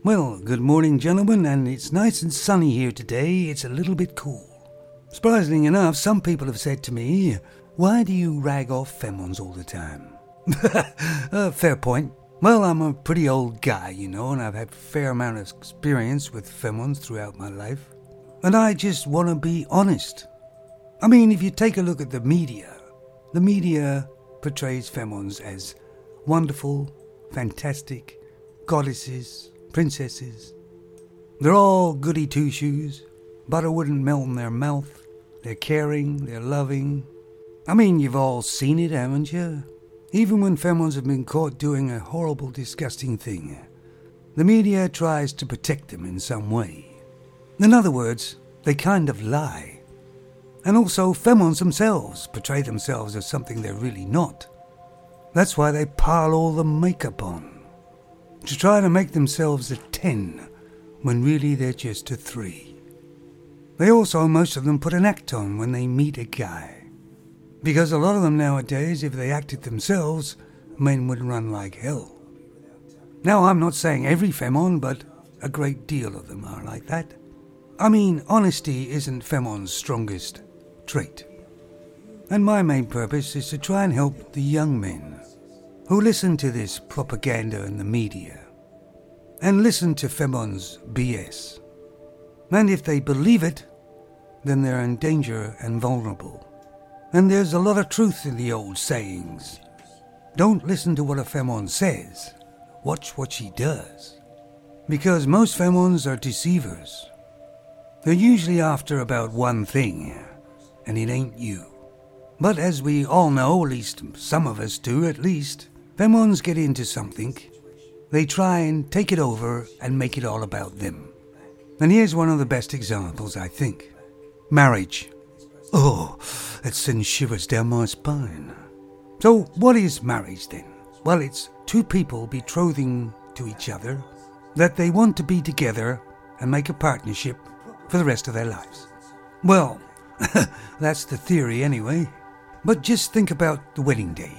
Well, good morning, gentlemen, and it's nice and sunny here today. It's a little bit cool. Surprisingly enough, some people have said to me, why do you rag off femons all the time? Fair point. Well, I'm a pretty old guy, and I've had a fair amount of experience with femons throughout my life. And I just want to be honest. I mean, if you take a look at the media portrays femons as wonderful, fantastic, goddesses, princesses. They're all goody two-shoes. Butter wouldn't melt in their mouth. They're caring, they're loving. I mean, you've all seen it, haven't you? Even when femons have been caught doing a horrible, disgusting thing, the media tries to protect them in some way. In other words, they kind of lie. And also, femons themselves portray themselves as something they're really not. That's why they pile all the makeup on, to try to make themselves a 10, when really they're just a 3. They also, most of them, put an act on when they meet a guy. Because a lot of them nowadays, if they acted themselves, men would run like hell. Now, I'm not saying every femon, but a great deal of them are like that. I mean, honesty isn't femon's strongest trait. And my main purpose is to try and help the young men who listen to this propaganda in the media and listen to femon's BS. And if they believe it, then they're in danger and vulnerable. And there's a lot of truth in the old sayings. Don't listen to what a femon says. Watch what she does. Because most femons are deceivers. They're usually after about one thing, and it ain't you. But as we all know, at least some of us do at least, femons get into something. They try and take it over and make it all about them. And here's one of the best examples, I think. Marriage. Oh, it sends shivers down my spine. So what is marriage then? Well, it's two people betrothing to each other that they want to be together and make a partnership for the rest of their lives. Well, that's the theory anyway. But just think about the wedding day.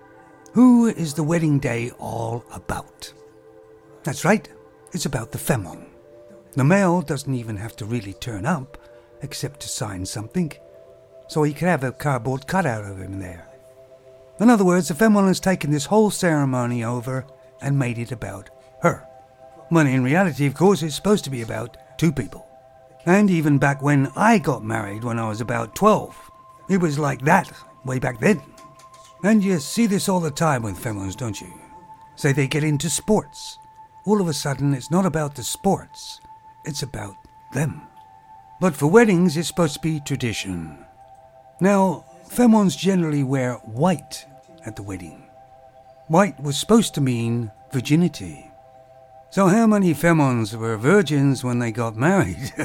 Who is the wedding day all about? That's right, it's about the femon. The male doesn't even have to really turn up, except to sign something, so he can have a cardboard cutout of him there. In other words, the femon has taken this whole ceremony over and made it about her. When in reality, of course, it's supposed to be about two people. And even back when I got married when I was about 12, it was like that way back then. And you see this all the time with femons, don't you? Say they get into sports. All of a sudden, it's not about the sports. It's about them. But for weddings, it's supposed to be tradition. Now, femons generally wear white at the wedding. White was supposed to mean virginity. So how many femons were virgins when they got married?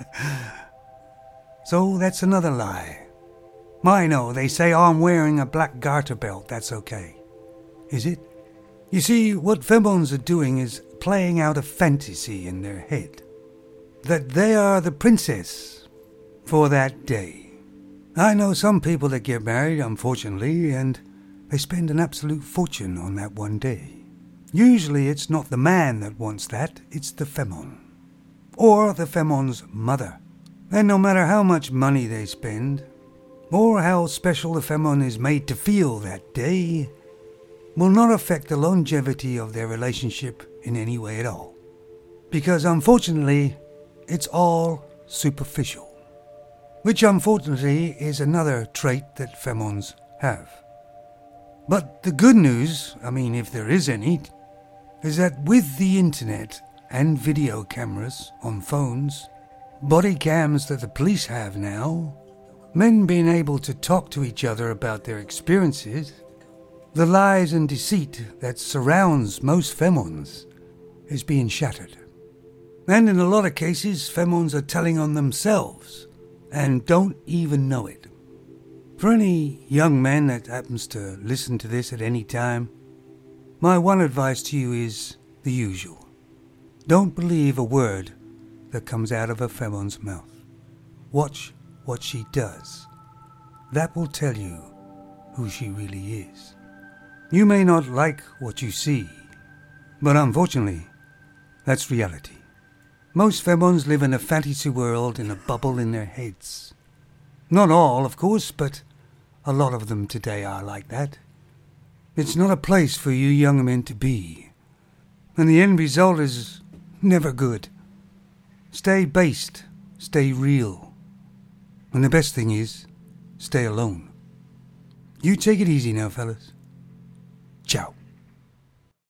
So that's another lie. I know, they say, I'm wearing a black garter belt, that's okay. Is it? You see, what femons are doing is playing out a fantasy in their head. That they are the princess for that day. I know some people that get married, unfortunately, and they spend an absolute fortune on that one day. Usually it's not the man that wants that, it's the femon. Or the femon's mother. And no matter how much money they spend, or how special the femon is made to feel that day, will not affect the longevity of their relationship in any way at all. Because unfortunately, it's all superficial. Which unfortunately is another trait that femons have. But the good news, if there is any, is that with the internet and video cameras on phones, body cams that the police have now, men being able to talk to each other about their experiences, the lies and deceit that surrounds most femons is being shattered. And in a lot of cases, femons are telling on themselves and don't even know it. For any young man that happens to listen to this at any time, my one advice to you is the usual. Don't believe a word that comes out of a femon's mouth. Watch what she does. That will tell you who she really is. You may not like what you see, but unfortunately, That's reality. Most femons live in a fantasy world in a bubble in their heads. Not all, of course, but a lot of them today are like that. It's not a place for you young men to be. And the end result is never good. Stay based, stay real. And the best thing is, stay alone. You take it easy now, fellas. Ciao.